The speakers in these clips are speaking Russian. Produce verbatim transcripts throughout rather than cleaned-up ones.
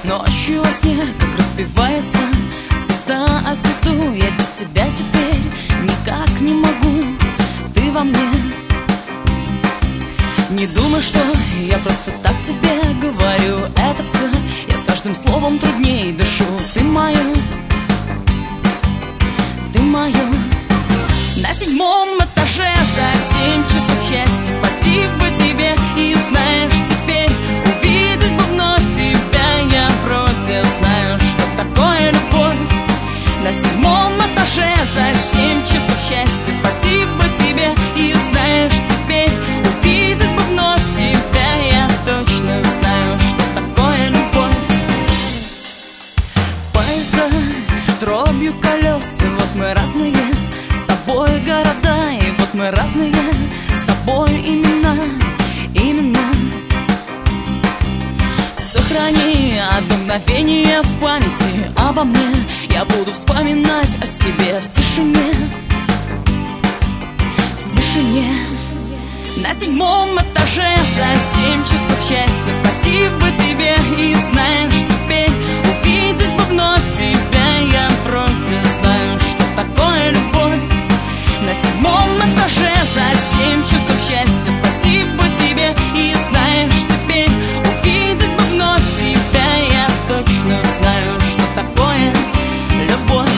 Ночью во сне, как разбивается звезда о звезду, я без тебя теперь никак не могу. Ты во мне. Не думай, что я просто так тебе говорю это все. Я с каждым словом трудней дышу. Ты мое, ты мое. На седьмом этаже за семь часов счастья. Спасибо тебе. И знаешь, теперь увидеть бы вновь тебя. Я вроде знаю, что такое любовь. На седьмом этаже за семь часов счастья. Спасибо тебе. И знаешь, теперь увидеть бы вновь тебя. Я точно знаю, что такое любовь. Поезда дробью колес, и вот мы разные с тобой города, и вот мы разные с тобой имена, имена. Сохрани одно мгновение в памяти обо мне. Я буду вспоминать о тебе в тишине, в тишине. На седьмом этаже за семь часов счастья. Спасибо тебе. И знаешь, теперь увидеть бы вновь тебя. Я вроде знаю, что такое любовь. На седьмом этаже за семь часов счастья. Спасибо тебе. И знаешь, теперь увидеть бы вновь тебя. Я точно знаю, что такое любовь.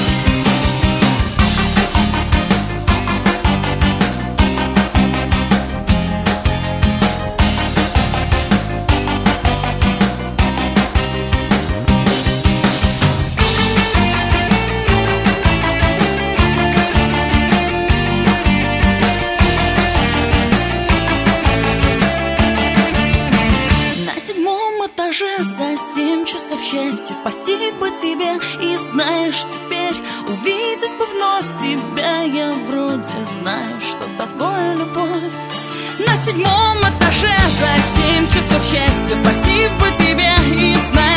За семь часов счастья. Спасибо тебе. И знаешь, теперь увидеть бы вновь тебя. Я вроде знаю, что такое любовь. На седьмом этаже за семь часов счастья. Спасибо тебе. И знаешь,